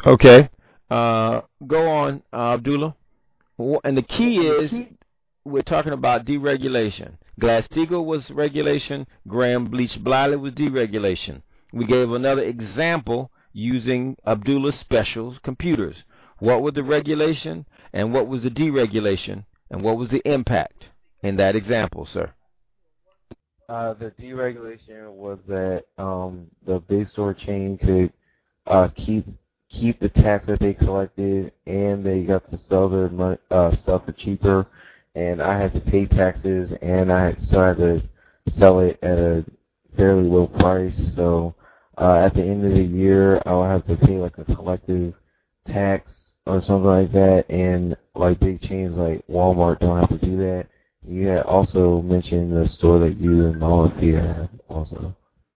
Okay. Go on, Abdullah. And the key is we're talking about deregulation. Glass-Steagall was regulation. Graham-Leach-Bliley was deregulation. We gave another example using Abdullah's special computers. What was the regulation and what was the deregulation and what was the impact in that example, sir? The deregulation was that the big store chain could keep the tax that they collected, and they got to sell their stuff for cheaper. And I had to pay taxes, and I still had to sell it at a fairly low price. So at the end of the year, I would have to pay like a collective tax or something like that. And like big chains like Walmart don't have to do that. You had also mentioned the store that you and Malafi have also.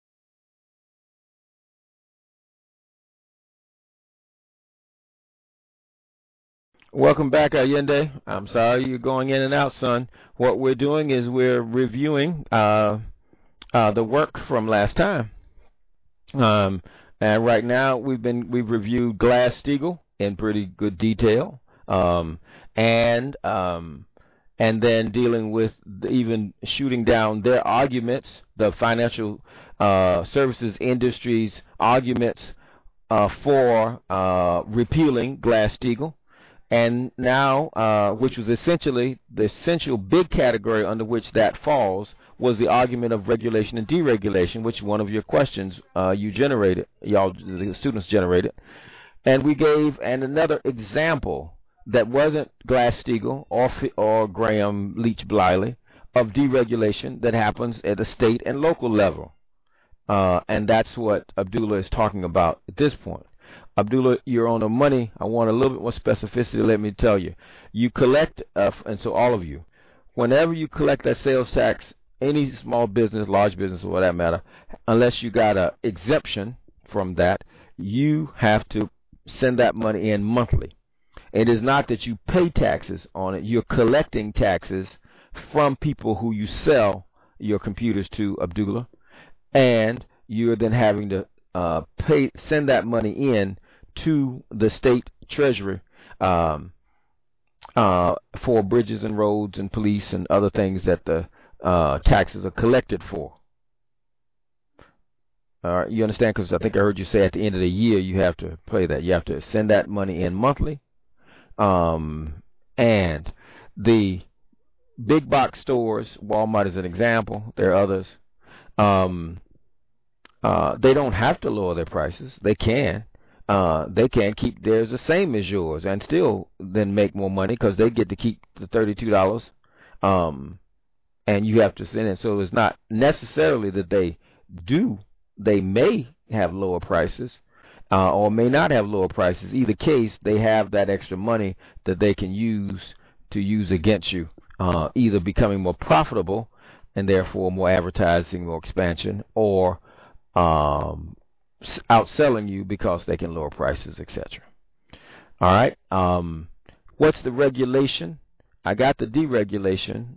Welcome back, Allende. I'm sorry you're going in and out, son. What we're doing is we're reviewing the work from last time. And right now we've reviewed Glass-Steagall in pretty good detail, and then dealing with even shooting down their arguments, the financial services industry's arguments for repealing Glass-Steagall. And now, which was essentially the essential big category under which that falls, was the argument of regulation and deregulation, which one of your questions you generated, y'all, the students generated. And we gave another example that wasn't Glass-Steagall or Graham-Leach-Bliley of deregulation that happens at the state and local level. And that's what Abdullah is talking about at this point. Abdullah, you're on the money. I want a little bit more specificity. Let me tell you. You collect, and so all of you, whenever you collect that sales tax, any small business, large business, or for that matter, unless you got an exemption from that, you have to send that money in monthly. It is not that you pay taxes on it. You're collecting taxes from people who you sell your computers to, Abdullah, and you're then having to send that money in to the state treasury for bridges and roads and police and other things that the taxes are collected for. All right, you understand? Because I think I heard you say at the end of the year you have to pay that. You have to send that money in monthly. And the big box stores, Walmart is an example. There are others. They don't have to lower their prices. They can. They can keep theirs the same as yours and still then make more money because they get to keep the $32. And you have to send it. So it's not necessarily that they do. They may have lower prices or may not have lower prices. Either case, they have that extra money that they can use against you, either becoming more profitable and therefore more advertising, more expansion, or outselling you because they can lower prices, etc. All right. What's the regulation? I got the deregulation.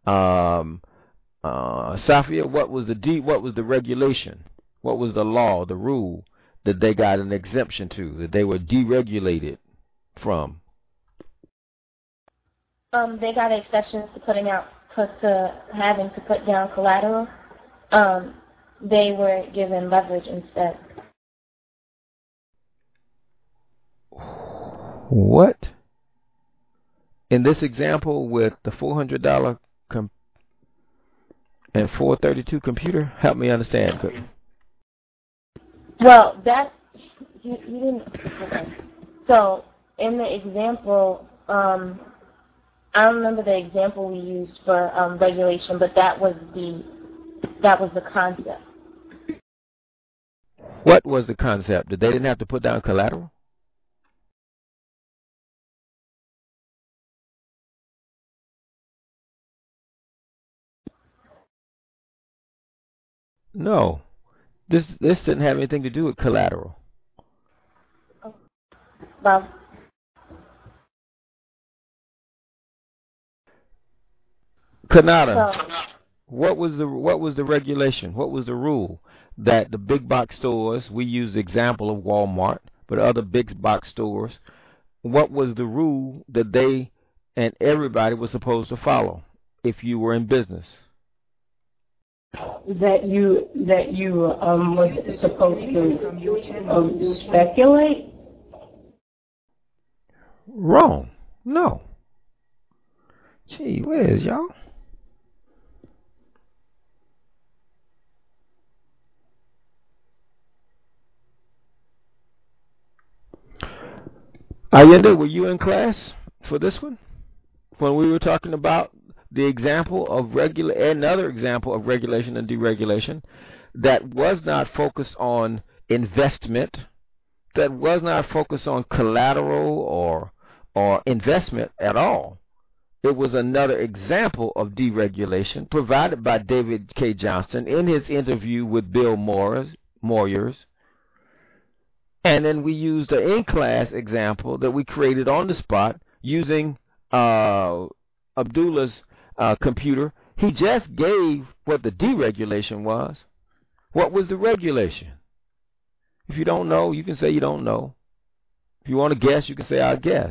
Safia, what was the regulation? What was the law, the rule that they got an exemption to, that they were deregulated from? They got exceptions to having to put down collateral. They were given leverage instead. What? In this example with the $400 and 432 computer, help me understand. Well, that you didn't. Okay. So in the example, I don't remember the example we used for regulation, but that was the concept. What was the concept? That they didn't have to put down collateral? No. This didn't have anything to do with collateral. Well, Kanata, what was the regulation? What was the rule that the big box stores? We use the example of Walmart, but other big box stores, what was the rule that they and everybody was supposed to follow if you were in business? That you was supposed to speculate? Wrong. No. Gee whiz, y'all. Ayende, were you in class for this one? When we were talking about the example of another example of regulation and deregulation that was not focused on investment, that was not focused on collateral or investment at all. It was another example of deregulation provided by David K. Johnston in his interview with Bill Moyers. And then we used an in-class example that we created on the spot using Abdullah's computer. He just gave what the deregulation was. What was the regulation? If you don't know, you can say you don't know. If you want to guess, you can say I'll guess.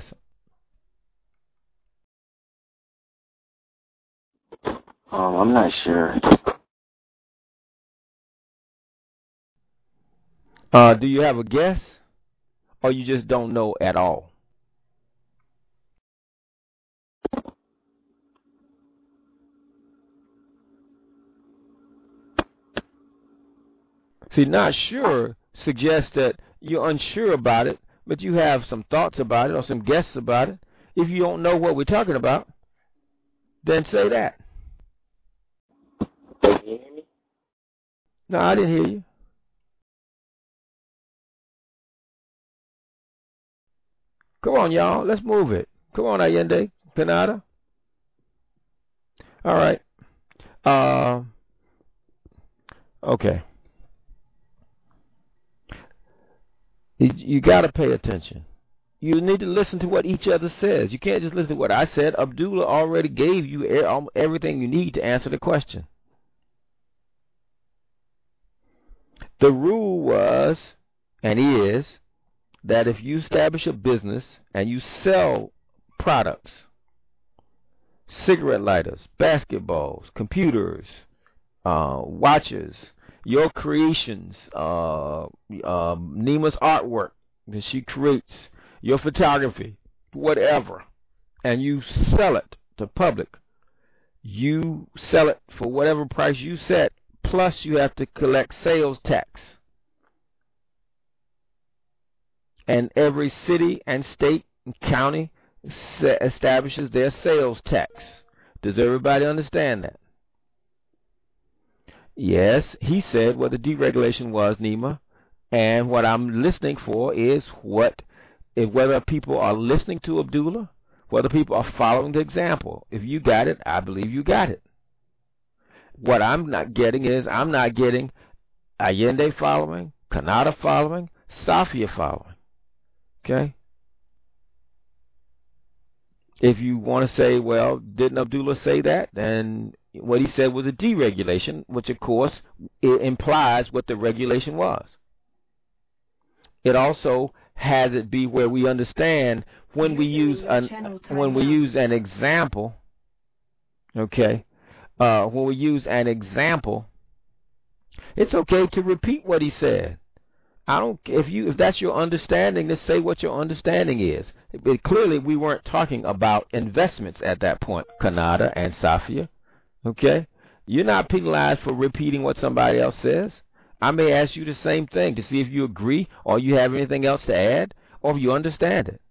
I'm not sure. Do you have a guess? Or you just don't know at all? See, not sure suggests that you're unsure about it, but you have some thoughts about it or some guesses about it. If you don't know what we're talking about, then say that. Can you hear me? No, I didn't hear you. Come on, y'all. Let's move it. Come on, Ayende, Pinada. All right. Okay. You got to pay attention. You need to listen to what each other says. You can't just listen to what I said. Abdullah already gave you everything you need to answer the question. The rule was, and is, that if you establish a business and you sell products, cigarette lighters, basketballs, computers, watches, your creations, Nima's artwork that she creates, your photography, whatever, and you sell it to public, you sell it for whatever price you set, plus you have to collect sales tax. And every city and state and county establishes their sales tax. Does everybody understand that? Yes, he said what the deregulation was, Nima, and what I'm listening for is whether people are listening to Abdullah, whether people are following the example. If you got it, I believe you got it. What I'm not getting is I'm not getting Ayende following, Kanata following, Safia following. Okay? If you want to say, well, didn't Abdullah say that? Then what he said was a deregulation, which of course it implies what the regulation was. It also has it be where we understand when we use an example. Okay, when we use an example, it's okay to repeat what he said. If that's your understanding, then say what your understanding is. But clearly, we weren't talking about investments at that point, Kanada and Safia. Okay? You're not penalized for repeating what somebody else says. I may ask you the same thing to see if you agree or you have anything else to add or if you understand it.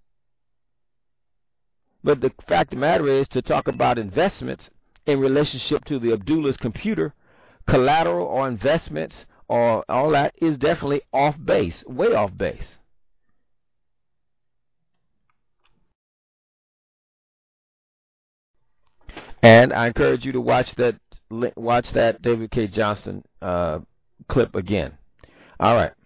But the fact of the matter is to talk about investments in relationship to the Abdullah's computer, collateral or investments or all that is definitely off base, way off base. And I encourage you to watch that David K. Johnston clip again. All right.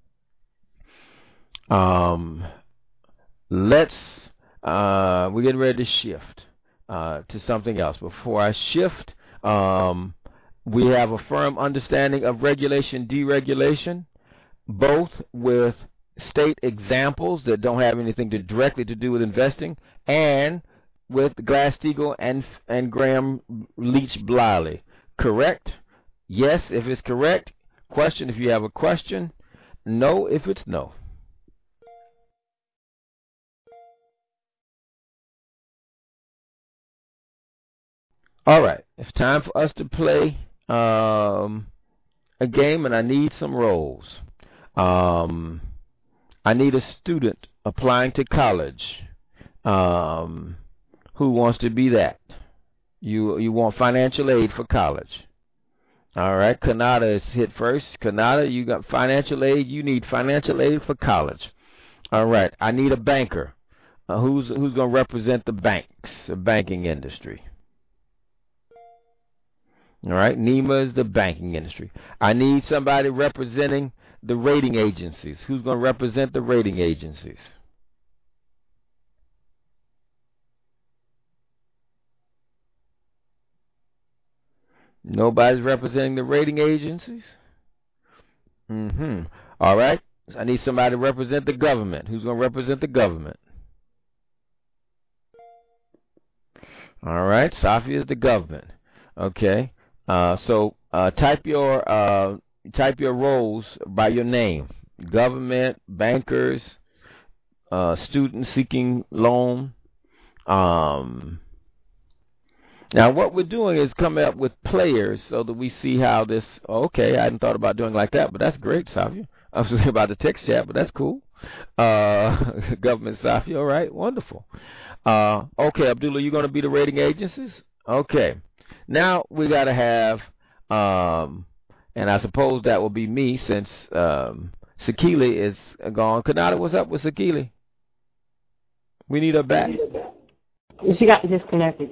We're getting ready to shift to something else. Before I shift, we have a firm understanding of regulation, deregulation, both with state examples that don't have anything directly to do with investing, and with Glass-Steagall and Graham Leach Bliley. Correct? Yes, if it's correct. Question if you have a question. No if it's no. All right, it's time for us to play a game, and I need some roles. I need a student applying to college. Who wants to be that? You want financial aid for college. All right, Kanata is hit first. Kanata, you got financial aid. You need financial aid for college. All right, I need a banker. Who's going to represent the banks, the banking industry? All right, NEMA is the banking industry. I need somebody representing the rating agencies. Who's going to represent the rating agencies? Nobody's representing the rating agencies? All right, I need somebody to represent the government. Who's going to represent the government? All right, Safia is the government. Okay. So type your roles by your name: government, bankers, student seeking loan. Now what we're doing is coming up with players so that we see how this. Okay, I hadn't thought about doing like that, but that's great, Safia. I was thinking about the text chat, but that's cool. Government, Safia. All right, wonderful. Okay, Abdullah, you're going to be the rating agencies. Okay. Now we got to have, and I suppose that will be me since Sakili is gone. Kanata, what's up with Sakili? We need her back. She got disconnected.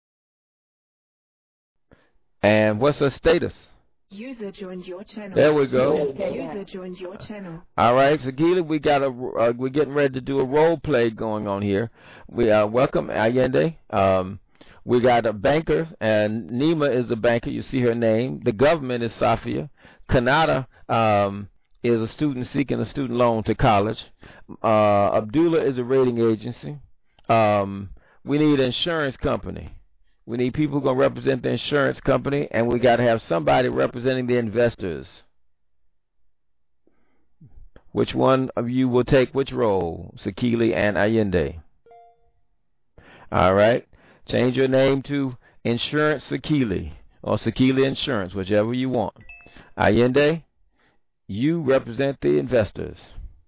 And what's her status? User joined your channel. There we go. User joined your channel. All right, Sakili, we're getting ready to do a role play going on here. We welcome Allende. We got a banker, and Nima is the banker. You see her name. The government is Safia. Kanata is a student seeking a student loan to college. Abdullah is a rating agency. We need an insurance company. We need people who are going to represent the insurance company, and we got to have somebody representing the investors. Which one of you will take which role? Sakili and Allende. All right. Change your name to Insurance Sakili or Sakili Insurance, whichever you want. Allende, you represent the investors.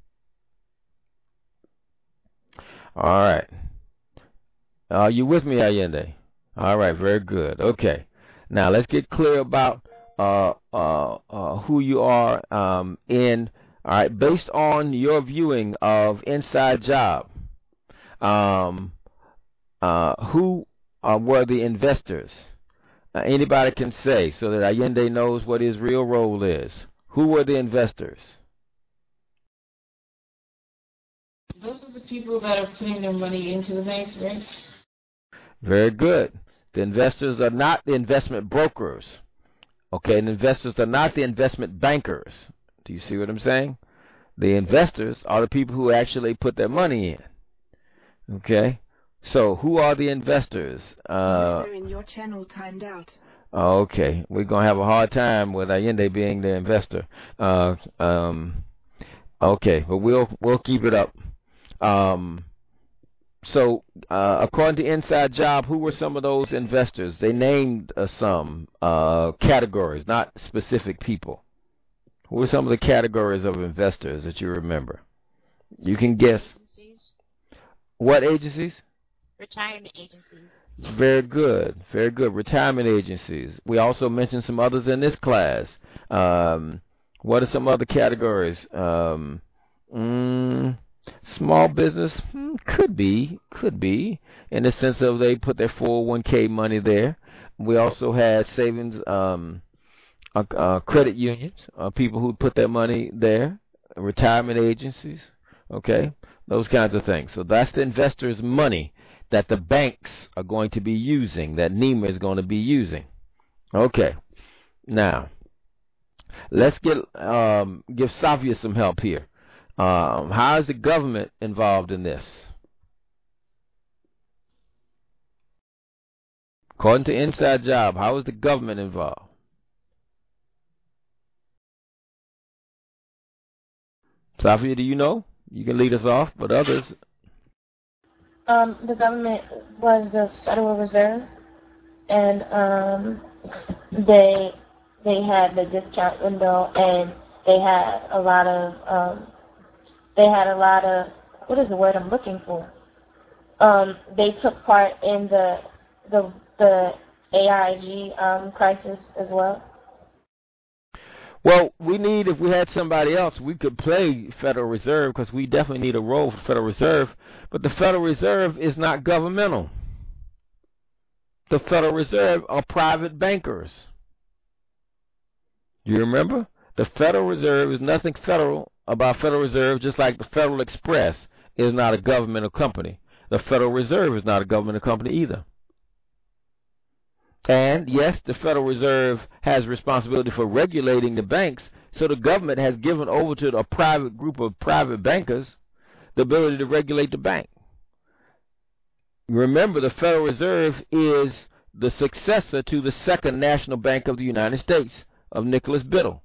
All right. Are you with me, Allende? All right, very good. Okay. Now let's get clear about who you are in. All right, based on your viewing of Inside Job, who were the investors? Anybody can say so that Allende knows what his real role is. Who were the investors? Those are the people that are putting their money into the banks, right? Very good. The investors are not the investment brokers. Okay, and investors are not the investment bankers. Do you see what I'm saying? The investors are the people who actually put their money in. Okay? So, who are the investors? User in your channel timed out. Okay, we're going to have a hard time with Allende being the investor. Okay, but we'll keep it up. So, according to Inside Job, who were some of those investors? They named some categories, not specific people. Who were some of the categories of investors that you remember? You can guess. Agencies. What agencies? Retirement agencies. Very good. Very good. Retirement agencies. We also mentioned some others in this class. What are some other categories? Small business could be in the sense of they put their 401k money there. We also had savings, credit unions, people who put their money there, retirement agencies, okay, those kinds of things. So that's the investors' money that the banks are going to be using, that NEMA is going to be using. Okay, now let's give Safia some help here. How is the government involved in this? According to Inside Job, how is the government involved? Safia, do you know? You can lead us off, but others. The government was the Federal Reserve, and they had the discount window, and they had a lot of what is the word I'm looking for? They took part in the AIG crisis as well. Well, if we had somebody else, we could play Federal Reserve because we definitely need a role for Federal Reserve. But the Federal Reserve is not governmental. The Federal Reserve are private bankers. Do you remember? The Federal Reserve is nothing federal about Federal Reserve, just like the Federal Express is not a governmental company. The Federal Reserve is not a governmental company either. And, yes, the Federal Reserve has responsibility for regulating the banks, so the government has given over to a private group of private bankers the ability to regulate the bank. Remember, the Federal Reserve is the successor to the Second National Bank of the United States of Nicholas Biddle.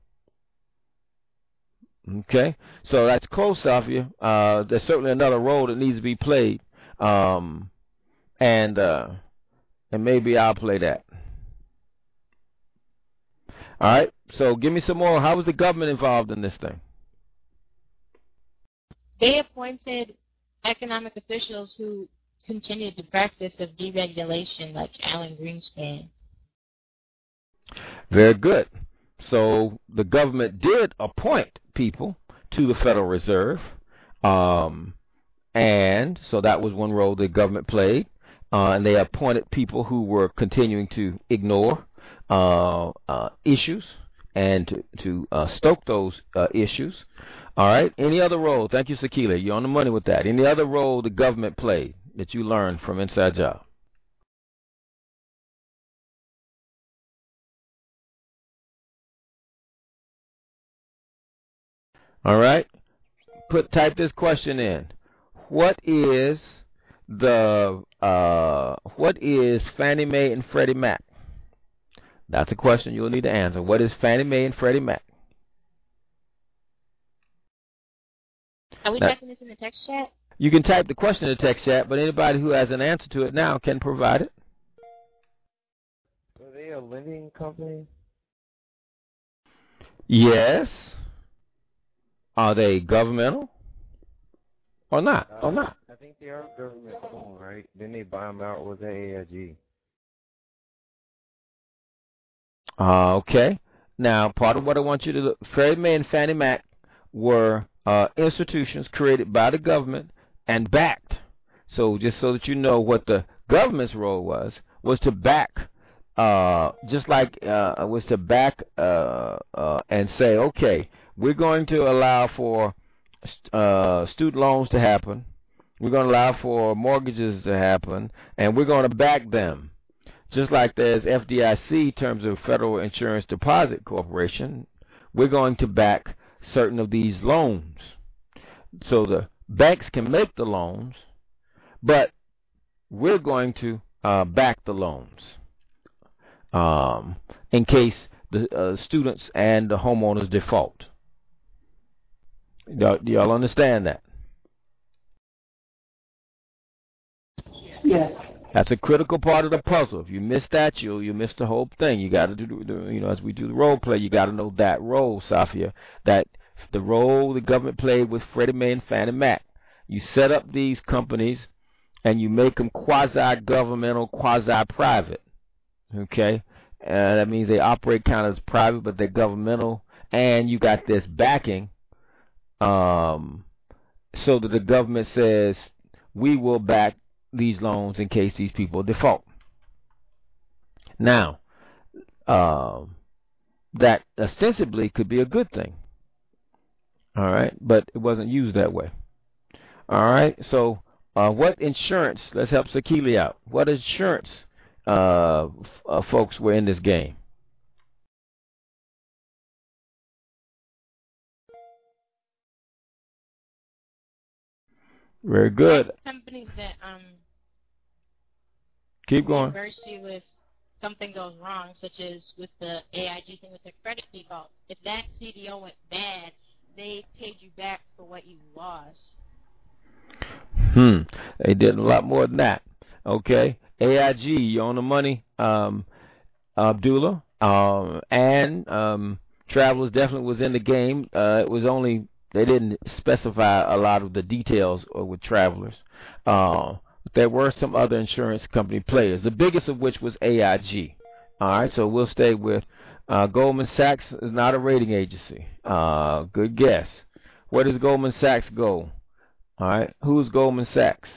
Okay, so that's close, Safia. There's certainly another role that needs to be played, and maybe I'll play that. All right, so give me some more. How was the government involved in this thing? They appointed economic officials who continued the practice of deregulation, like Alan Greenspan. Very good. So the government did appoint people to the Federal Reserve, and so that was one role the government played. And they appointed people who were continuing to ignore issues and to stoke those issues. All right. Any other role? Thank you, Sakila. You're on the money with that. Any other role the government played that you learned from Inside Job? All right. Type this question in. What is Fannie Mae and Freddie Mac? That's a question you'll need to answer. What is Fannie Mae and Freddie Mac? Are we typing this in the text chat? You can type the question in the text chat, but anybody who has an answer to it now can provide it. Are they a lending company? Yes. Are they governmental or not? I think they are government owned, right? Then they buy them out with the AIG. Okay. Now, part of what I want you to look, Freddie Mae and Fannie Mac were institutions created by the government and backed. So just so that you know what the government's role was to back, just like was to back and say, okay, we're going to allow for student loans to happen. We're going to allow for mortgages to happen, and we're going to back them. Just like there's FDIC, terms of Federal Insurance Deposit Corporation, we're going to back certain of these loans. So the banks can make the loans, but we're going to back the loans in case the students and the homeowners default. Do y'all understand that? Yes. That's a critical part of the puzzle. If you miss that, you miss the whole thing. You got to do, as we do the role play, you got to know that role, Safia, that the role the government played with Freddie Mae and Fannie Mac. You set up these companies and you make them quasi-governmental, quasi-private. Okay? That means they operate kind of as private, but they're governmental. And you got this backing so that the government says, we will back these loans in case these people default. Now, that ostensibly could be a good thing. All right, but it wasn't used that way. All right, so what insurance, let's help Sakili out. What insurance folks were in this game? Very good. Companies that Keep going. reimburse you if something goes wrong, such as with the AIG thing with the credit default. If that CDO went bad, they paid you back for what you lost. They did a lot more than that. Okay. AIG, you own the money, Abdullah, and Travelers definitely was in the game. It was only they didn't specify a lot of the details with Travelers. There were some other insurance company players, the biggest of which was AIG. All right, so we'll stay with Goldman Sachs is not a rating agency. Good guess. Where does Goldman Sachs go? All right, who's Goldman Sachs?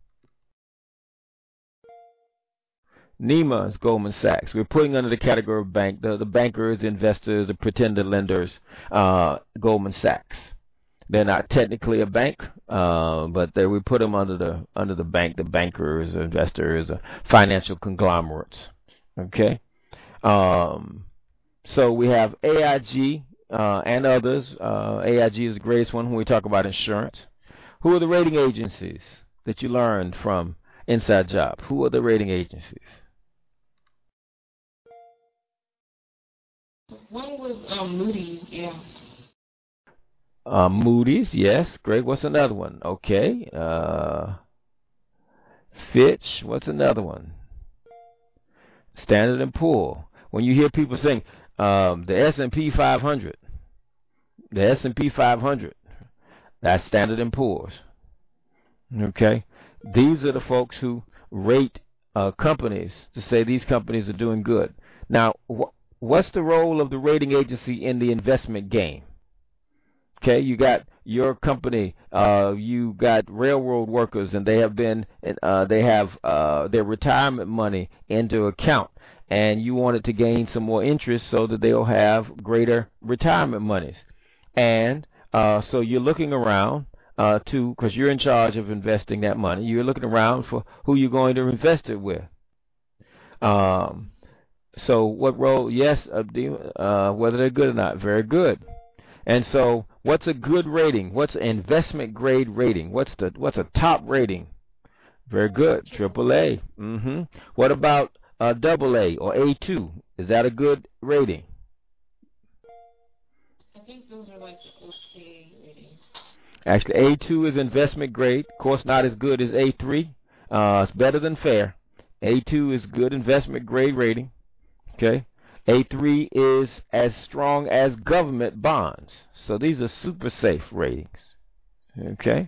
NEMA is Goldman Sachs. We're putting under the category of bank, the bankers, investors, the pretender lenders, Goldman Sachs. They're not technically a bank, but we put them under the bank, the bankers, investors, financial conglomerates. Okay, so we have AIG and others. AIG is the greatest one when we talk about insurance. Who are the rating agencies that you learned from Inside Job? Who are the rating agencies? One was Moody's, yeah. Moody's, yes. Great. What's another one? Okay. Fitch. What's another one? Standard & Poor's. When you hear people saying the S&P 500, that's Standard & Poor's. Okay. These are the folks who rate companies to say these companies are doing good. Now, what's the role of the rating agency in the investment game? Okay, you got your company, you got railroad workers, and they have their retirement money into account, and you want it to gain some more interest so that they'll have greater retirement monies. And so you're looking around because you're in charge of investing that money. You're looking around for who you're going to invest it with. So what role? Yes, whether they're good or not. Very good. And so, what's a good rating? What's an investment grade rating? What's a top rating? Very good, AAA. What about AA or A2? Is that a good rating? I think those are like the okay ratings. Actually, A2 is investment grade. Of course, not as good as A3. It's better than fair. A2 is good investment grade rating. Okay. A3 is as strong as government bonds. So these are super safe ratings. Okay.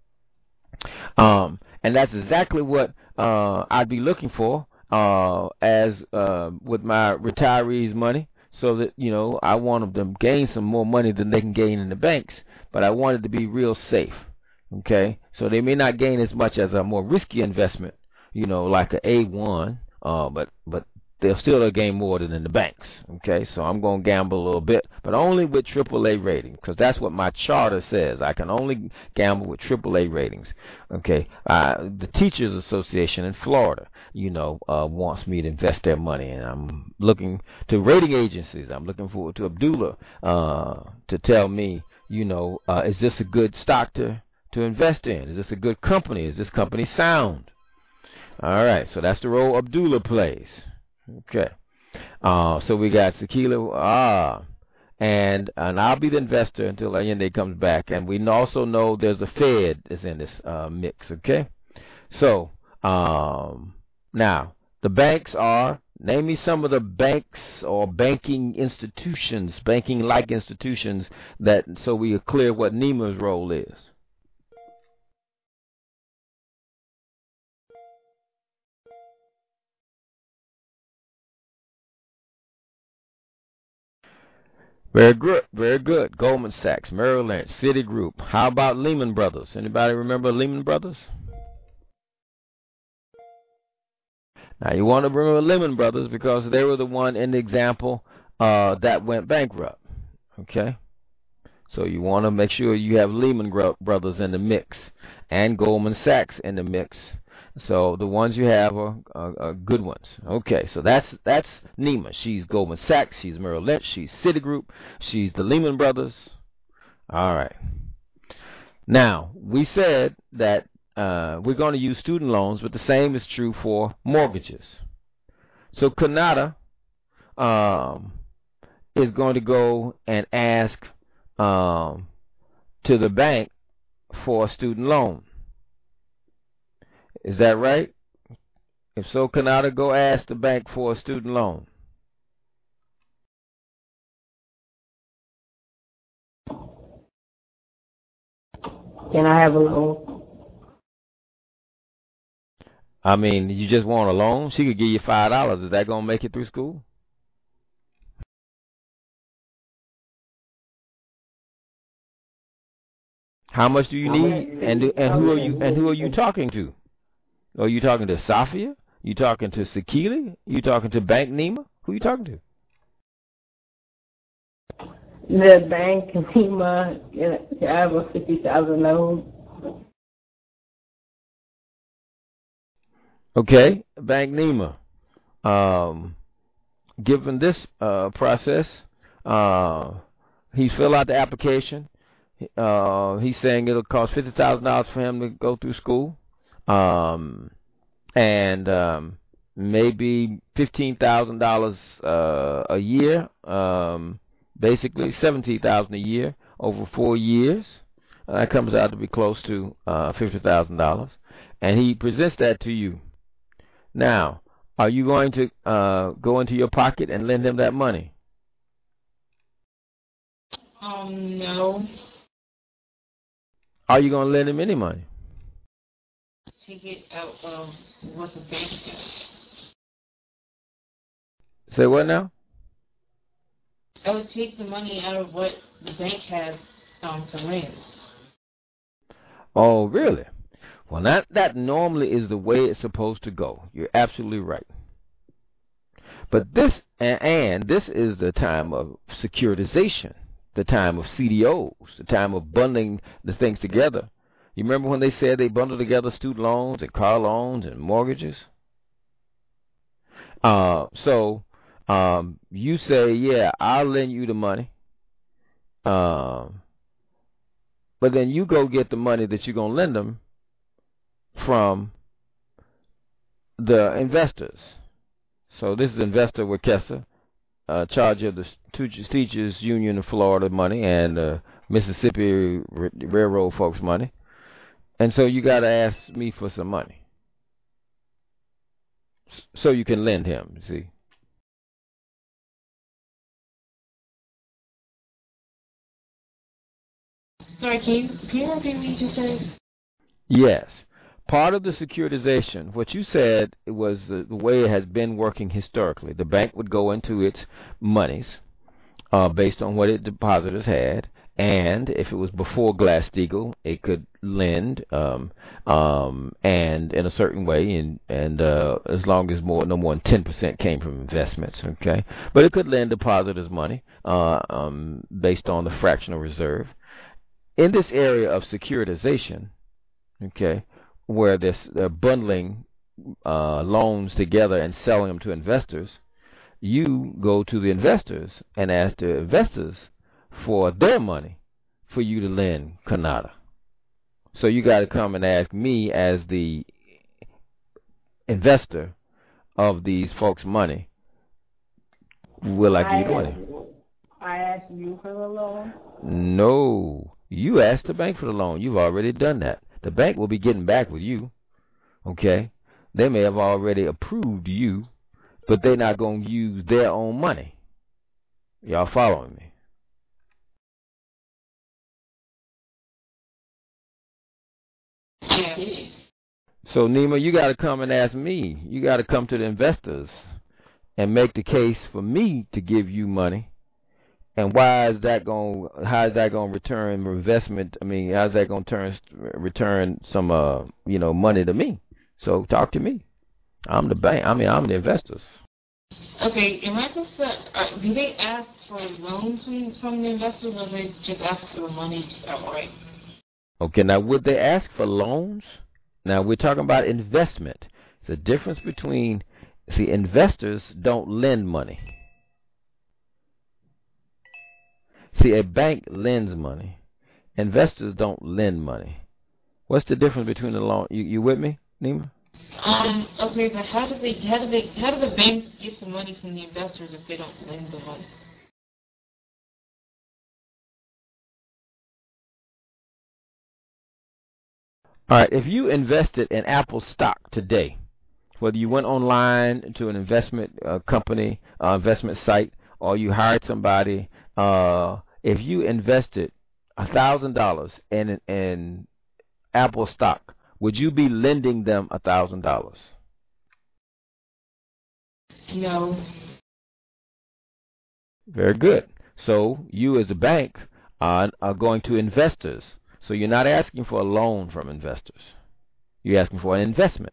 And that's exactly what I'd be looking for as with my retirees' money, so that, I want them to gain some more money than they can gain in the banks, but I want it to be real safe. Okay. So they may not gain as much as a more risky investment, like an A1, but they'll still gain more than in the banks. Okay, so I'm going to gamble a little bit, but only with AAA ratings, because that's what my charter says. I can only gamble with AAA ratings. Okay, the Teachers Association in Florida, wants me to invest their money, and I'm looking to rating agencies. I'm looking forward to Abdullah to tell me, is this a good stock to invest in? Is this a good company? Is this company sound? All right, so that's the role Abdullah plays. Okay, so we got Sakila, and I'll be the investor until Allende comes back, and we also know there's a Fed that's in this mix. Okay, so now the banks are. Name me some of the banks or banking institutions, banking-like institutions so we are clear what NEMA's role is. Very good, very good. Goldman Sachs, Merrill Lynch, Citigroup. How about Lehman Brothers? Anybody remember Lehman Brothers? Now you want to remember Lehman Brothers because they were the one in the example that went bankrupt. Okay, so you want to make sure you have Lehman Brothers in the mix and Goldman Sachs in the mix. So the ones you have are good ones. Okay, so that's NEMA. She's Goldman Sachs. She's Merrill Lynch. She's Citigroup. She's the Lehman Brothers. All right. Now, we said that we're going to use student loans, but the same is true for mortgages. So Kanata is going to go and ask to the bank for a student loan. Is that right? If so, Kanata, go ask the bank for a student loan. Can I have a loan? I mean, you just want a loan? She could give you $5. Is that going to make it through school? How much do you need? And who are you talking to? Are you talking to Safia? You talking to Sakili? You talking to Bank Nima? Who are you talking to? The bank, Nima, can I have a $50,000 loan? Okay, Bank Nima. Given this process, he filled out the application. He's saying it'll cost $50,000 for him to go through school, and maybe $15,000 a year, basically $17,000 a year over 4 years. That comes out to be close to $50,000, and he presents that to you. Now, are you going to go into your pocket and lend him that money? No. Are you going to lend him any money? Take it out of what the bank does. Say what now? I would take the money out of what the bank has to lend. Oh, really? Well, that normally is the way it's supposed to go. You're absolutely right. But this is the time of securitization, the time of CDOs, the time of bundling the things together. You remember when they said they bundled together student loans and car loans and mortgages? So you say, yeah, I'll lend you the money. But then you go get the money that you're going to lend them from the investors. So this is Investor Wekesa, charge of the Teachers Union of Florida money and Mississippi Railroad folks money. And so you got to ask me for some money so you can lend him, see. Sorry, can you repeat what you just said? Yes. Part of the securitization, what you said was the way it has been working historically. The bank would go into its monies based on what its depositors had, and if it was before Glass-Steagall, it could lend and in a certain way, and as long as no more than 10% came from investments, okay? But it could lend depositors money based on the fractional reserve. In this area of securitization, okay, where they're bundling loans together and selling them to investors, you go to the investors and ask the investors for their money for you to lend Kanata. So you got to come and ask me as the investor of these folks' money, will I give you the money? I asked you for the loan? No. You asked the bank for the loan. You've already done that. The bank will be getting back with you, okay? They may have already approved you, but they're not going to use their own money. Y'all following me? Yeah. So, Nima, you got to come and ask me. You got to come to the investors and make the case for me to give you money. And how is that going to return investment? I mean, how's that going to return some money to me? So talk to me. I'm the bank. I'm the investors. Okay, am I just do they ask for loans from the investors, or they just ask for the money outright? Okay, now would they ask for loans? Now we're talking about investment. There's a difference between, investors don't lend money. See, a bank lends money. Investors don't lend money. What's the difference between the loan? You with me, Nima? Okay, but how do the banks get the money from the investors if they don't lend the money? All right, if you invested in Apple stock today, whether you went online to an investment company, investment site, or you hired somebody, if you invested $1,000 in Apple stock, would you be lending them $1,000? No. Very good. So you as a bank are going to investors. So you're not asking for a loan from investors. You're asking for an investment.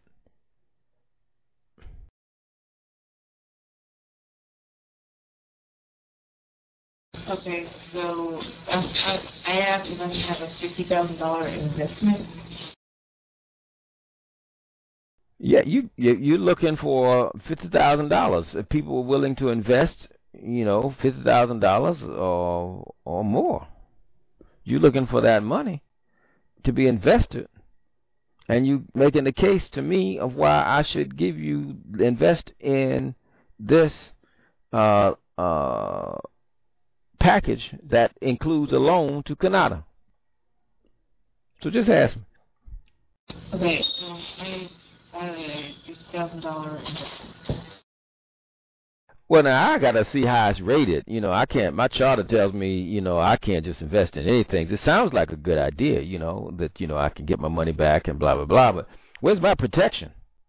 Okay, so I asked if I can have a $50,000 investment. Yeah, you're looking for $50,000. If people are willing to invest, $50,000 or more. You're looking for that money to be invested, and you making the case to me of why I should invest in this package that includes a loan to Canada. So just ask me. Okay, so I wanted a $50,000 investment. Well, now I gotta see how it's rated. I can't. My charter tells me, I can't just invest in anything. It sounds like a good idea, that I can get my money back and blah blah blah. But where's my protection?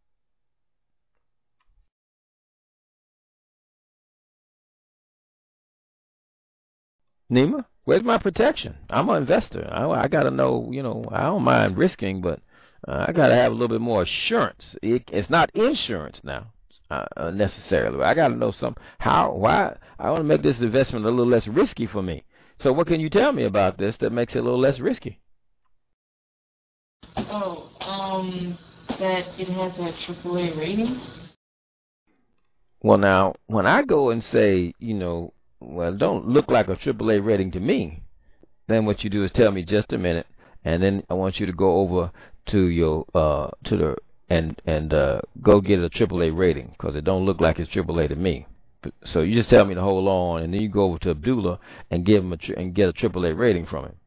Nima, where's my protection? I'm an investor. I gotta know. I don't mind risking, but I gotta have a little bit more assurance. It's not insurance now. Necessarily. I got to know why. I want to make this investment a little less risky for me. So what can you tell me about this that makes it a little less risky? That it has a AAA rating. Well, now, when I go and say, it don't look like a AAA rating to me, then what you do is tell me just a minute, and then I want you to go over to your and go get a AAA rating, because it don't look like it's AAA to me. So you just tell me to hold on, and then you go over to Abdullah and get a AAA rating from him.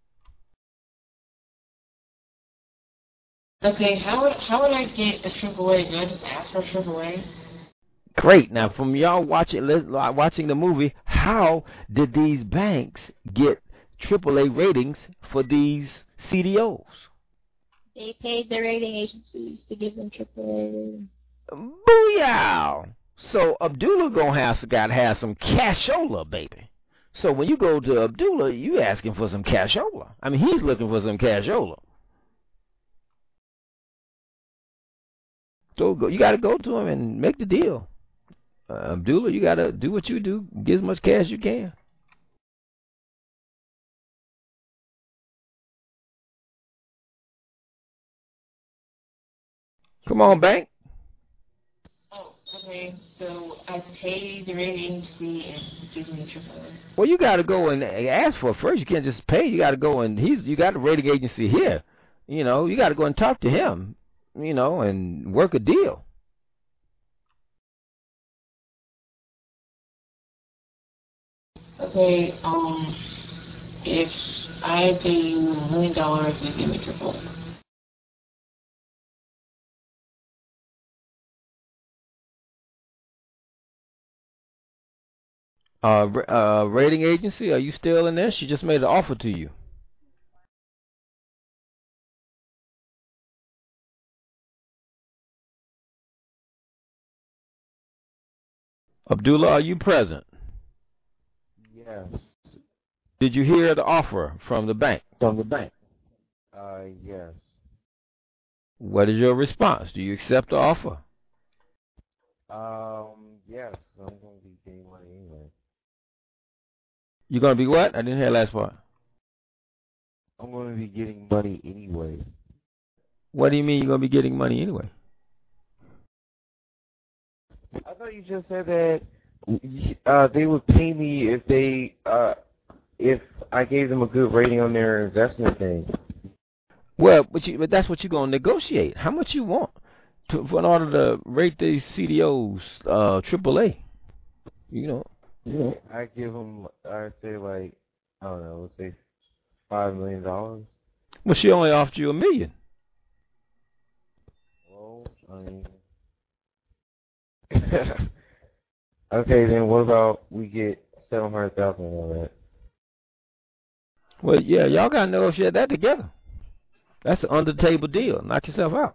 Okay, how would I get a AAA? Do I just ask for a AAA? Great. Now, from y'all watching the movie, how did these banks get AAA ratings for these CDOs? They paid the rating agencies to give them AAA rating. Booyah! So Abdullah gotta have some cashola, baby. So when you go to Abdullah, you asking for some cashola. I mean, he's looking for some cashola. So you got to go to him and make the deal. Abdullah, you got to do what you do. Get as much cash as you can. Come on, bank. Oh, okay. So I pay the rating agency and give me AAA. Well, you got to go and ask for it first. You can't just pay. You got to go and you got a rating agency here. You got to go and talk to him. And work a deal. Okay. If I pay you $1 million, you give me AAA. Rating agency, are you still in there? She just made an offer to you. Abdullah, are you present? Yes. Did you hear the offer from the bank? From the bank? Yes. What is your response? Do you accept the offer? Yes. I'm going to be getting money anyway. You're going to be what? I didn't hear the last part. I'm going to be getting money anyway. What do you mean you're going to be getting money anyway? I thought you just said that they would pay me if I gave them a good rating on their investment thing. Well, but that's what you're gonna negotiate. How much you want in order to rate these CDOs AAA? You know. I give them, I say like, I don't know, let's say $5 million. Well, she only offered you $1 million. Well, I mean, okay, then what about we get 700,000 on that? Well, yeah, y'all gotta negotiate that together. That's an under the table deal. Knock yourself out.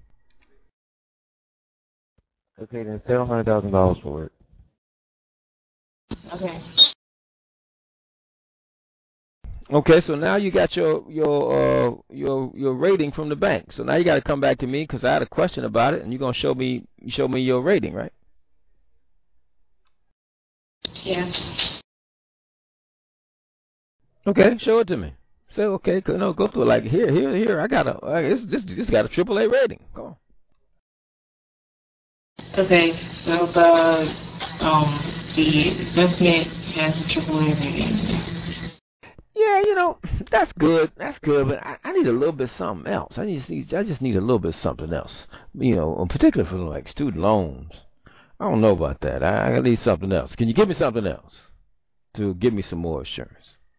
Okay, then $700,000 for it. Okay. Okay, so now you got your rating from the bank. So now you got to come back to me because I had a question about it, and you're gonna show me your rating, right? Yeah. Okay, show it to me. Say okay, no, go through it like here. I got this got a AAA rating. Go on. Okay, so the investment has a AAA rating. Yeah, that's good. That's good, but I need a little bit something else. I just need a little bit something else. Particularly for like student loans. I don't know about that. I need something else. Can you give me something else to give me some more assurance?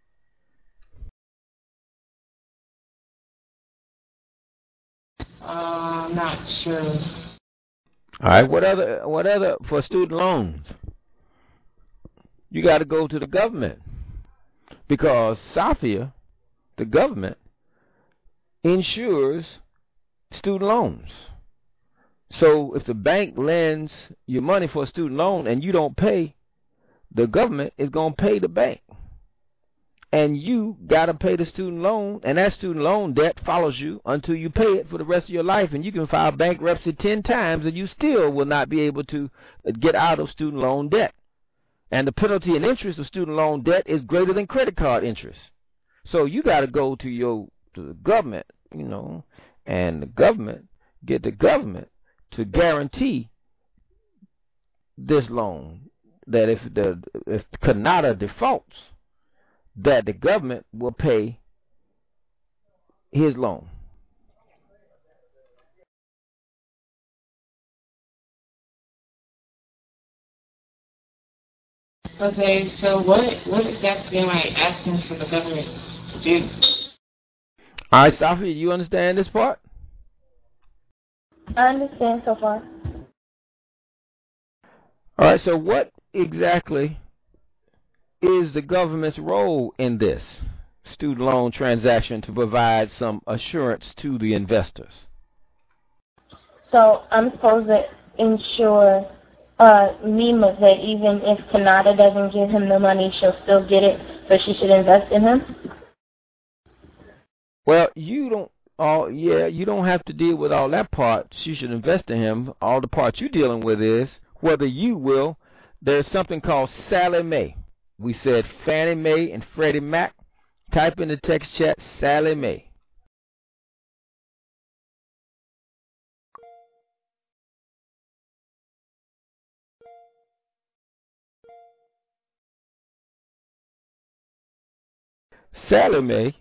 Not sure. All right. What other for student loans? You got to go to the government because SAFIA, the government, insures student loans. So if the bank lends you money for a student loan and you don't pay, the government is going to pay the bank. And you got to pay the student loan, and that student loan debt follows you until you pay it for the rest of your life. And you can file bankruptcy 10 times, and you still will not be able to get out of student loan debt. And the penalty and interest of student loan debt is greater than credit card interest. So you got to go to the government, and the government get the government to guarantee this loan, that if Kanata defaults, that the government will pay his loan. Okay, so what exactly am I asking for the government to do? All right, Safi, you understand this part? I understand so far. All right, so what exactly is the government's role in this student loan transaction to provide some assurance to the investors? So I'm supposed to ensure Nima that even if Kanata doesn't give him the money, she'll still get it, so she should invest in him? Well, you don't have to deal with all that part. She should invest in him. All the part you're dealing with is whether you will. There's something called Sallie Mae. We said Fannie Mae and Freddie Mac. Type in the text chat Sallie Mae. Sallie Mae,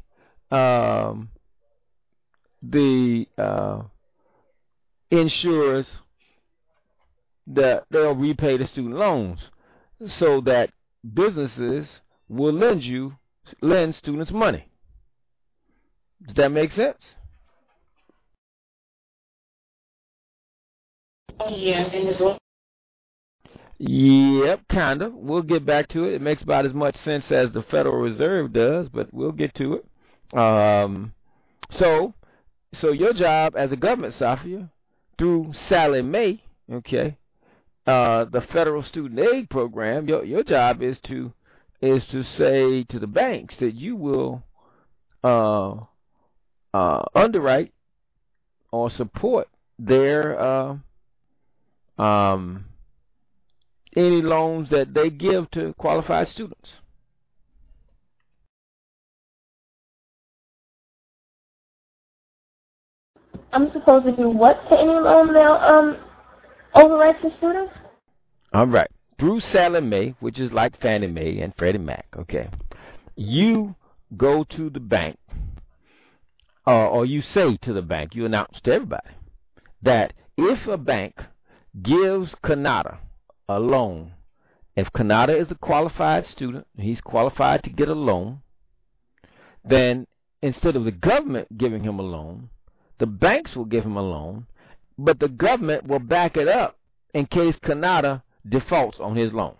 ensures that they'll repay the student loans so that businesses will lend students money. Does that make sense? Yeah. Yep, kind of. We'll get back to it. It makes about as much sense as the Federal Reserve does, but we'll get to it. So your job as a government, Safia, through Sallie Mae, okay, the Federal Student Aid Program, your job is to say to the banks that you will underwrite or support their any loans that they give to qualified students. I'm supposed to do what to any loan they'll overwrite to students? All right. Through Sallie Mae, which is like Fannie Mae and Freddie Mac, okay, you go to the bank or you say to the bank, you announce to everybody that if a bank gives Kanata a loan, if Kanata is a qualified student, he's qualified to get a loan, then instead of the government giving him a loan, the banks will give him a loan, but the government will back it up in case Kanata defaults on his loan.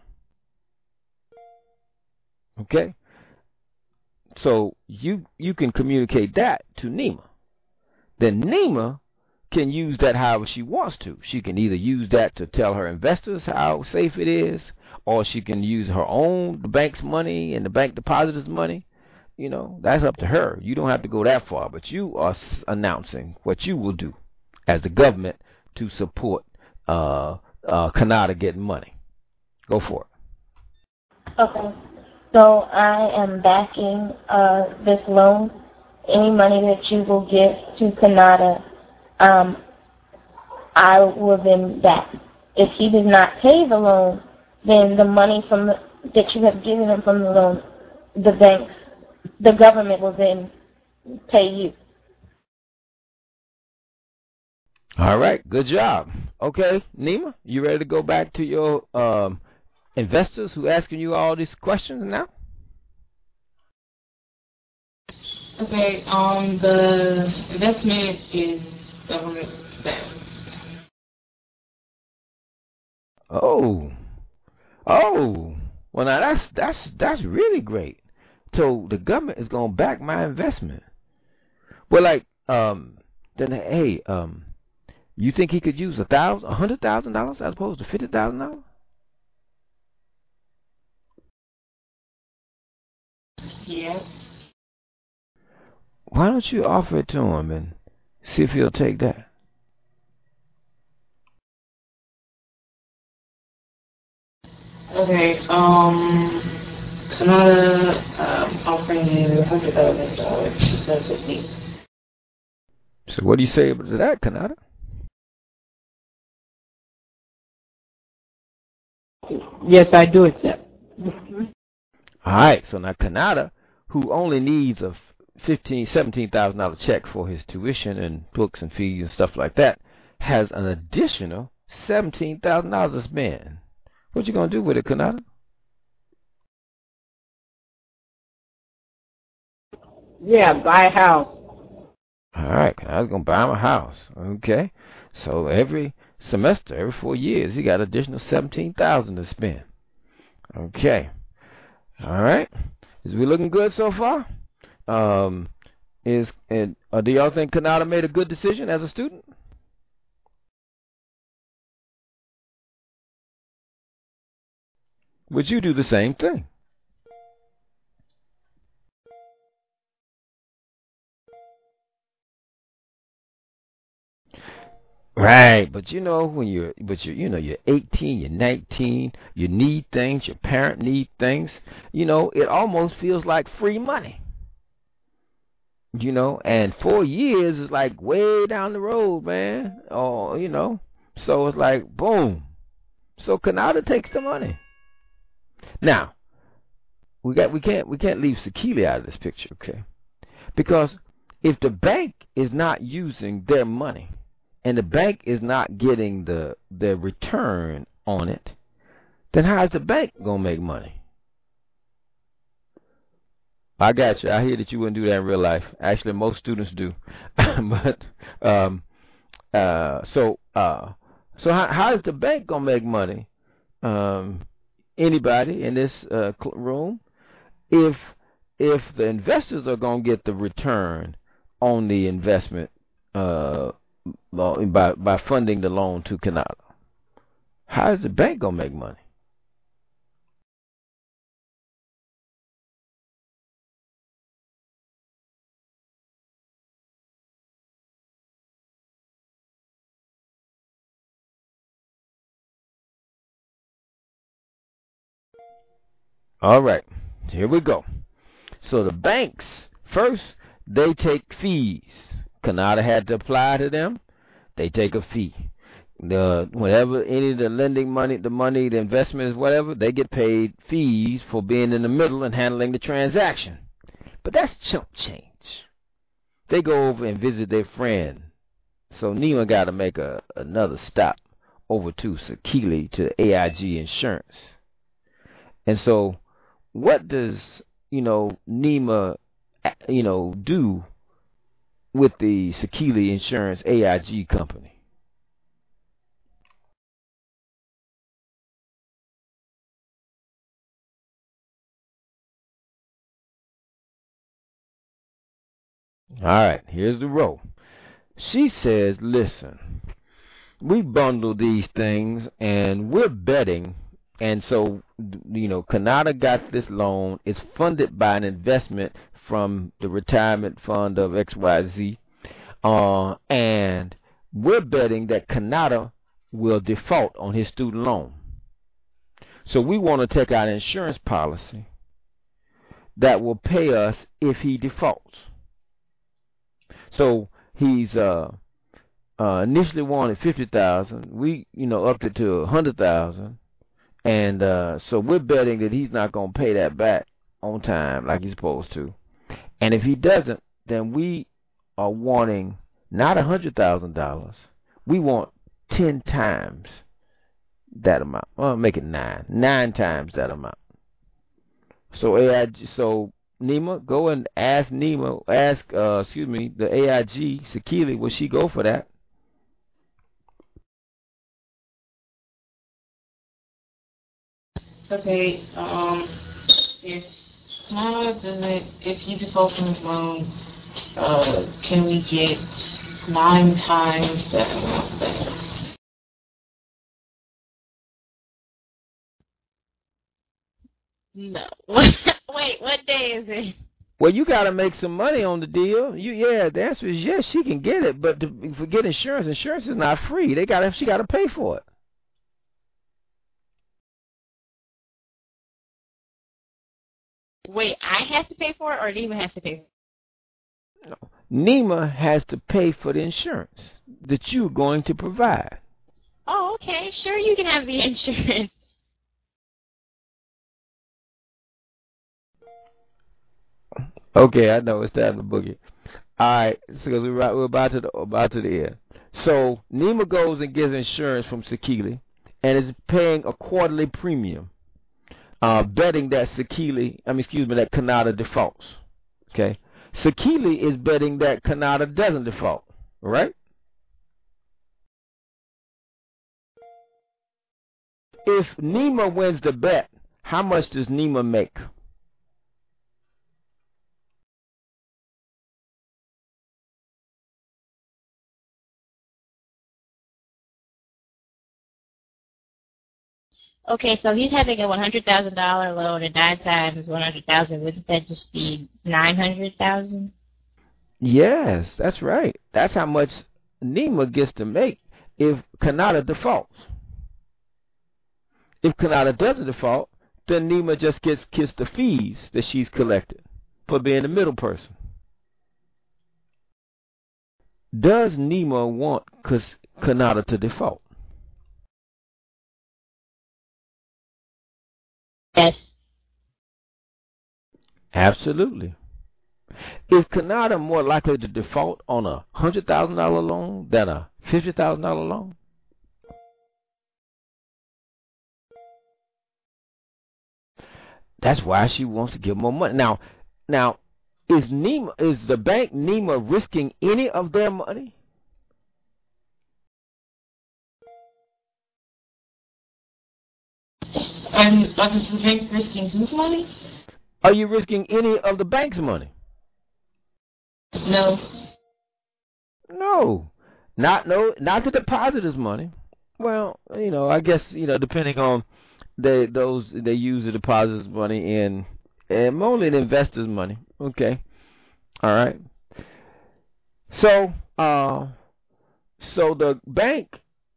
Okay? So you can communicate that to Nima. Then Nima can use that however she wants to. She can either use that to tell her investors how safe it is, or she can use her own, the bank's money and the bank depositors' money. You know, that's up to her. You don't have to go that far, but you are announcing what you will do as the government to support Kanata getting money. Go for it. Okay. So I am backing this loan. Any money that you will give to Kanata, I will then back. If he does not pay the loan, then the money that you have given him from the loan, the government will then pay you. All right, good job. Okay, Nima, you ready to go back to your investors who asking you all these questions now? Okay, the investment is government backed. Oh. Well, now that's really great. So the government is gonna back my investment. Well, like, then hey, you think he could use $100,000 as opposed to $50,000? Yes. Why don't you offer it to him and see if he'll take that? Okay, Kanata, offering you $100,000 instead of $50,000. So what do you say to that, Kanata? Yes, I do accept. All right, so now Kanata, who only needs a $17,000 check for his tuition and books and fees and stuff like that, has an additional $17,000 to spend. What you gonna do with it, Kanata? Yeah, buy a house. All right, Kanata's gonna buy him a house. Okay, so every semester, every 4 years, he got additional $17,000 to spend. Okay, all right. Is we looking good so far? Do y'all think Kanata made a good decision as a student? Would you do the same thing? Right, but you know when you're 18, you're 19, you need things, your parent need things. You know, it almost feels like free money. You know, and 4 years is like way down the road, man. Oh, you know, so it's like boom. So Kanata takes the money. Now, we can't leave Sakili out of this picture, okay? Because if the bank is not using their money and the bank is not getting the return on it, then how is the bank gonna make money? I got you. I hear that you wouldn't do that in real life. Actually, most students do. But so how is the bank gonna make money? Anybody in this room? If the investors are gonna get the return on the investment by funding the loan to Kanata, how is the bank gonna make money? All right, here we go. So the banks, first, they take fees. Kanata had to apply to them. They take a fee. Whenever any of the lending money, the investment is whatever, they get paid fees for being in the middle and handling the transaction. But that's chump change. they go over and visit their friend. So Nima got to make another stop over to Sekili to AIG Insurance. And so what does, Nima, do with the Sekili Insurance AIG company? All right, here's the row. She says, listen, we bundle these things and we're betting. And so, Kanata got this loan. It's funded by an investment from the retirement fund of XYZ. And we're betting that Kanata will default on his student loan. So we want to take out an insurance policy that will pay us if he defaults. So he's initially wanted $50,000. We, upped it to $100,000, and so we're betting that he's not going to pay that back on time like he's supposed to. And if he doesn't, then we are wanting not $100,000. We want 10 times that amount. Well, make it 9 times that amount. So Nima, go and ask the AIG, Sekili, will she go for that? Okay, if he defaults on his loan, can we get 9 times that amount back? No. Wait, what day is it? Well, you got to make some money on the deal. The answer is yes, she can get it, but to get insurance is not free. She got to pay for it. Wait, I have to pay for it, or Nima has to pay for it? No. Nima has to pay for the insurance that you're going to provide. Oh, okay. Sure, you can have the insurance. Okay, I know it's time to boogie. All right, so we're about to the end. So Nima goes and gets insurance from Sekili and is paying a quarterly premium, betting that that Kanata defaults. Okay, Sekili is betting that Kanata doesn't default. Right? If Nima wins the bet, how much does Nima make? Okay, so he's having a $100,000 loan, and 9 times 100,000. Wouldn't that just be 900,000? Yes, that's right. That's how much Nima gets to make if Kanata defaults. If Kanata doesn't default, then Nima just gets the fees that she's collected for being the middle person. Does Nima want Kanata to default? Yes. Absolutely. Is Kanata more likely to default on a $100,000 loan than a $50,000 loan? That's why she wants to give more money. Now, is the bank Nima risking any of their money? And is the bank risking whose money? Are you risking any of the bank's money? No. No. Not the depositor's money. Well, I guess, depending on they use the depositor's money in, and only the investor's money. Okay. All right. So the bank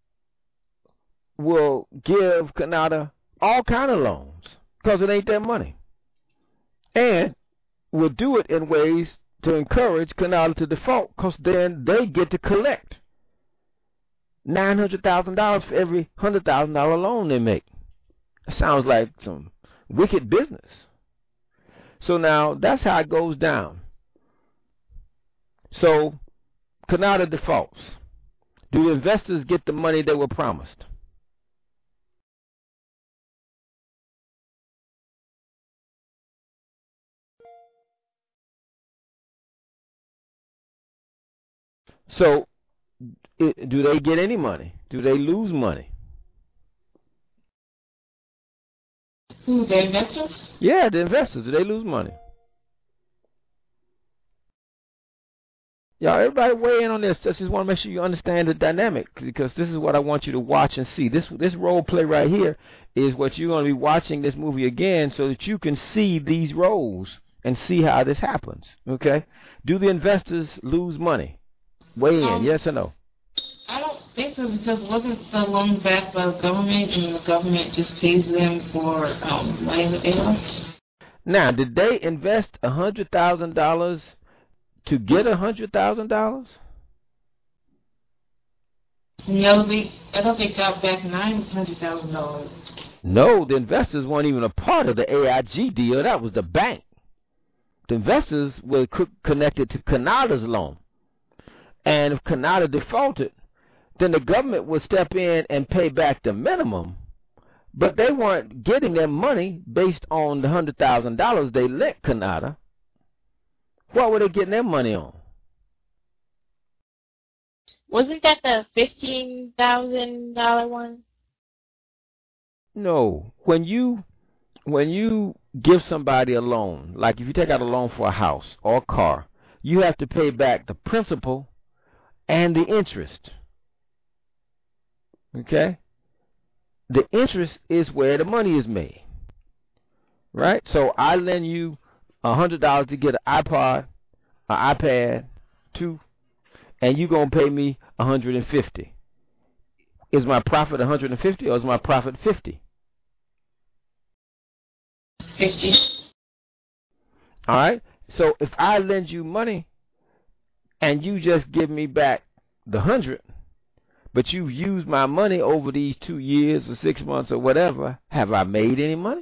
will give Kanata all kind of loans because it ain't their money, and will do it in ways to encourage Kanata to default, because then they get to collect $900,000 for every $100,000 loan they make. It sounds like some wicked business. So now that's how it goes down. So Canada defaults. Do the investors get the money they were promised? So do they get any money? Do they lose money? Who, the investors? Yeah, the investors. Do they lose money? Y'all, everybody weigh in on this. I just want to make sure you understand the dynamic, because this is what I want you to watch and see. This role play right here is what you're going to be watching this movie again so that you can see these roles and see how this happens, okay? Do the investors lose money? Weigh in, yes or no? I don't think so, because wasn't the loan backed by the government, and the government just pays them for money that they lost? Now, did they invest $100,000 to get $100,000? No, I thought they got back $900,000. No, the investors weren't even a part of the AIG deal. That was the bank. The investors were connected to Canada's loan. And if Canada defaulted, then the government would step in and pay back the minimum. But they weren't getting their money based on the $100,000 they lent Canada. What were they getting their money on? Wasn't that the $15,000 one? No. When you give somebody a loan, like if you take out a loan for a house or a car, you have to pay back the principal and the interest. Okay? The interest is where the money is made. Right? So I lend you $100 to get an iPod, an iPad 2, and you're going to pay me $150. Is my profit $150 or is my profit $50? $50. All right? So if I lend you money and you just give me back the 100, but you've used my money over these 2 years or 6 months or whatever, have I made any money?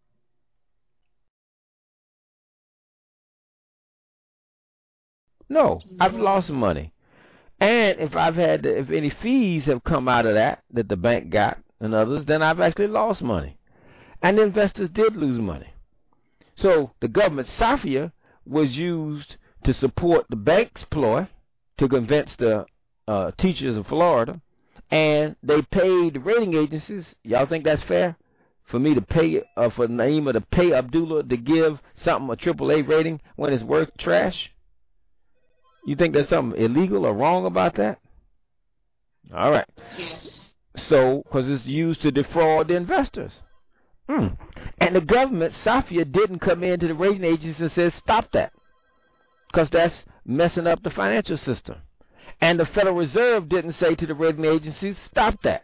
No, I've lost money. And if if any fees have come out of that the bank got and others, then I've actually lost money. And the investors did lose money. So the government SAFIA was used to support the bank's ploy to convince the teachers of Florida, and they paid the rating agencies. Y'all think that's fair? For me to pay, for Naima to pay Abdullah to give something a AAA rating when it's worth trash? You think there's something illegal or wrong about that? All right. So, because it's used to defraud the investors. And the government, SAFIA, didn't come into the rating agencies and say, stop that, because that's messing up the financial system. And the Federal Reserve didn't say to the rating agencies, stop that,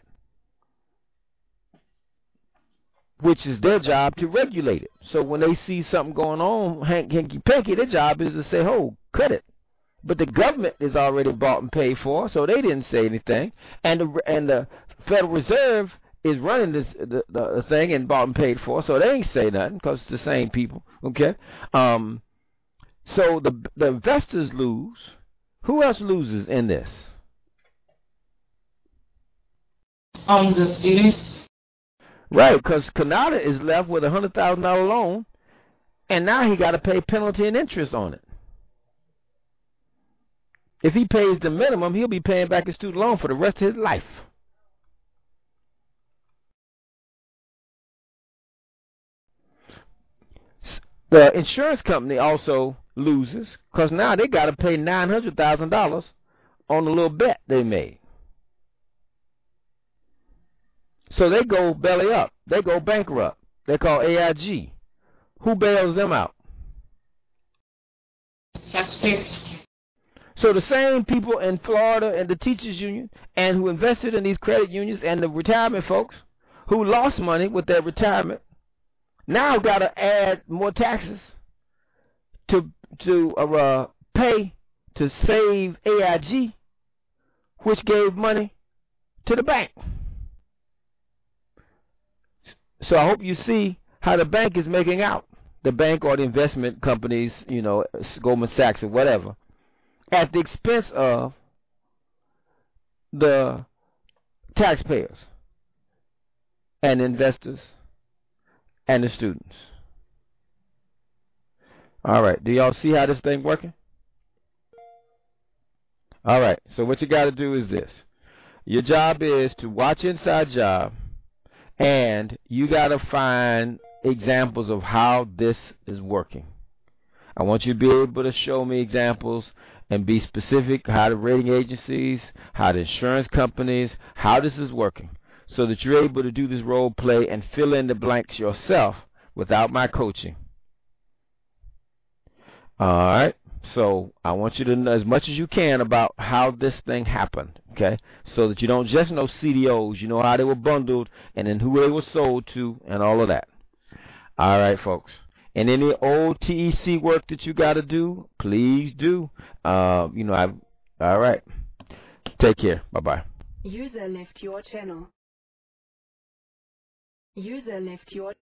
which is their job to regulate it. So when they see something going on, hanky-panky, their job is to say, oh, cut it. But the government is already bought and paid for, so they didn't say anything. And the Federal Reserve is running the thing and bought and paid for, so they ain't say nothing because it's the same people. Okay, so the investors lose. Who else loses in this? The students. Right, because Canada is left with a $100,000 loan, and now he got to pay penalty and interest on it. If he pays the minimum, he'll be paying back his student loan for the rest of his life. The insurance company also loses because now they got to pay $900,000 on the little bet they made. So they go belly up. They go bankrupt. They call AIG. Who bails them out? Taxpayers. So the same people in Florida and the teachers union and who invested in these credit unions and the retirement folks who lost money with their retirement now got to add more taxes to pay to save AIG, which gave money to the bank. So I hope you see how the bank is making out. The bank or the investment companies, Goldman Sachs or whatever, at the expense of the taxpayers and investors and the students. All right. Do y'all see how this thing working? All right. So what you got to do is this. Your job is to watch Inside Job, and you got to find examples of how this is working. I want you to be able to show me examples and be specific, how the rating agencies, how the insurance companies, how this is working, so that you're able to do this role play and fill in the blanks yourself without my coaching. All right. So I want you to know as much as you can about how this thing happened, okay? So that you don't just know CDOs, you know how they were bundled and then who they were sold to and all of that. All right, folks. And any old TEC work that you got to do, please do. All right. Take care. Bye-bye. User left your channel. User left your